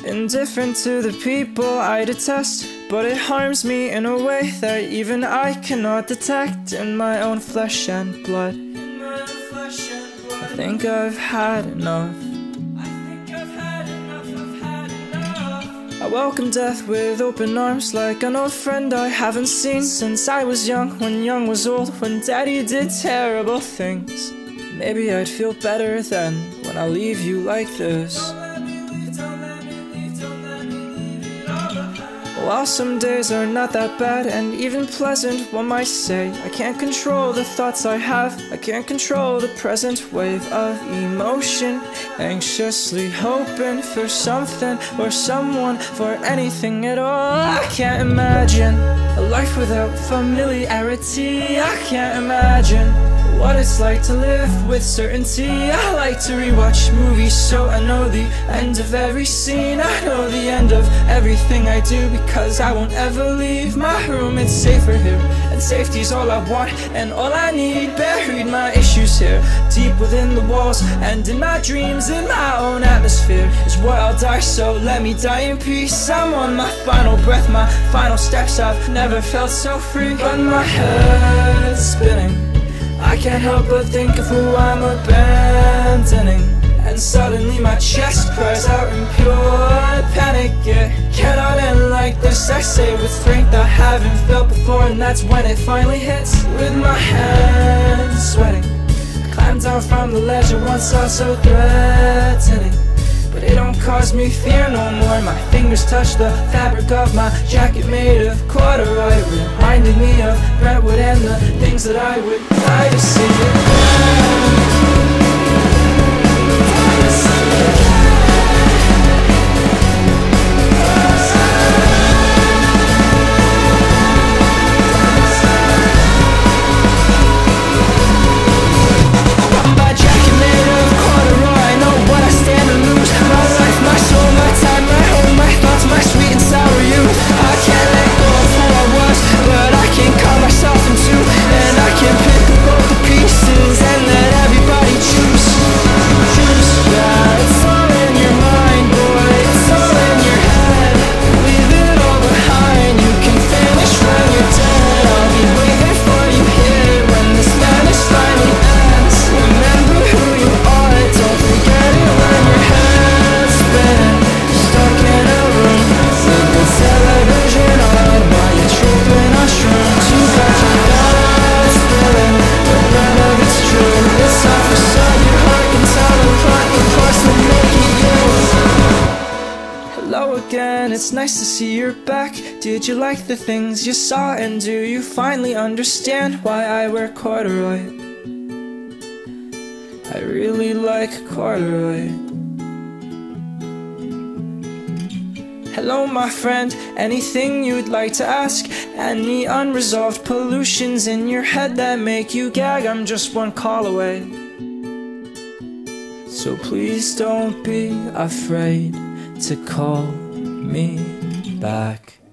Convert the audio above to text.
Indifferent to the people I detest, but it harms me in a way that even I cannot detect in my own flesh and blood. I think I've had enough. I welcome death with open arms, like an old friend I haven't seen since I was young, when young was old, when daddy did terrible things. Maybe I'd feel better then, when I leave you like this. While some days are not that bad, and even pleasant, one might say, I can't control the thoughts I have, I can't control the present wave of emotion, anxiously hoping for something or someone, for anything at all. I can't imagine a life without familiarity. I can't imagine what it's like to live with certainty. I like to rewatch movies so I know the end of every scene. I know the end of everything I do, because I won't ever leave my room. It's safer here, and safety's all I want and all I need. Buried my issues here, deep within the walls, and in my dreams, in my own atmosphere is where I'll die, so let me die in peace. I'm on my final breath, my final steps. I've never felt so free, but my head's spinning. I can't help but think of who I'm abandoning, and suddenly my chest cries out in pure panic. It cannot end like this, I say with strength I haven't felt before, and that's when it finally hits. With my hands sweating, I climbed down from the ledge I once saw so threatening, but it don't cause me fear no more. My fingers touch the fabric of my jacket made of corduroy, reminding me of Brentwood and the things that I would die to see again. Again, it's nice to see you're back. Did you like the things you saw, and do you finally understand why I wear corduroy? I really like corduroy. Hello my friend, anything you'd like to ask? Any unresolved pollutions in your head that make you gag? I'm just one call away, so please don't be afraid to call me back.